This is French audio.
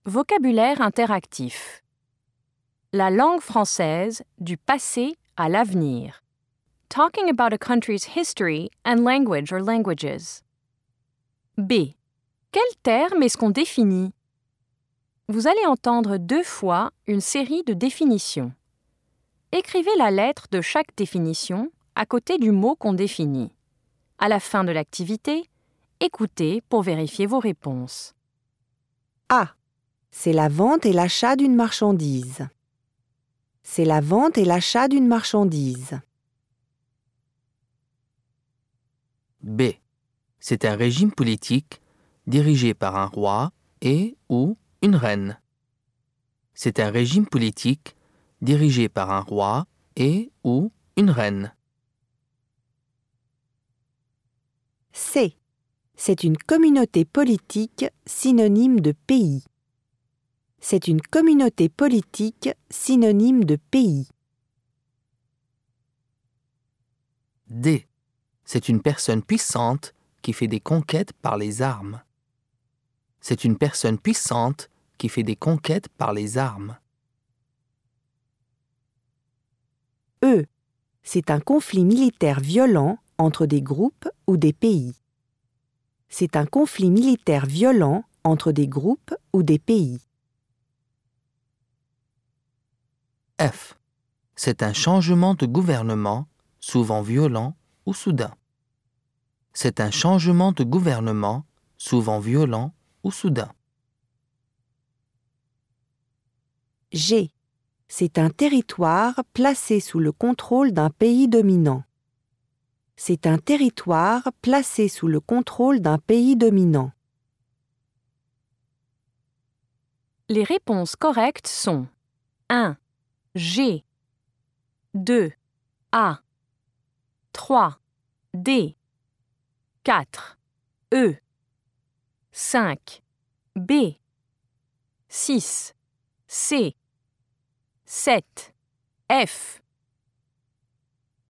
Vocabulaire interactif. La langue française du passé à l'avenir. Talking about a country's history and language or languages. B. Quel terme est-ce qu'on définit? Vous allez entendre 2 fois une série de définitions. Écrivez la lettre de chaque définition à côté du mot qu'on définit. À la fin de l'activité, écoutez pour vérifier vos réponses. A. C'est la vente et l'achat d'une marchandise. C'est la vente et l'achat d'une marchandise. B. C'est un régime politique dirigé par un roi et ou une reine. C'est un régime politique dirigé par un roi et ou une reine. C. C'est une communauté politique synonyme de pays. C'est une communauté politique synonyme de pays. D. C'est une personne puissante qui fait des conquêtes par les armes. C'est une personne puissante qui fait des conquêtes par les armes. E. C'est un conflit militaire violent entre des groupes ou des pays. C'est un conflit militaire violent entre des groupes ou des pays. F. C'est un changement de gouvernement, souvent violent ou soudain. C'est un changement de gouvernement, souvent violent ou soudain. G. C'est un territoire placé sous le contrôle d'un pays dominant. C'est un territoire placé sous le contrôle d'un pays dominant. Les réponses correctes sont 1. G 2. A 3. D 4. E 5. B 6. C 7. F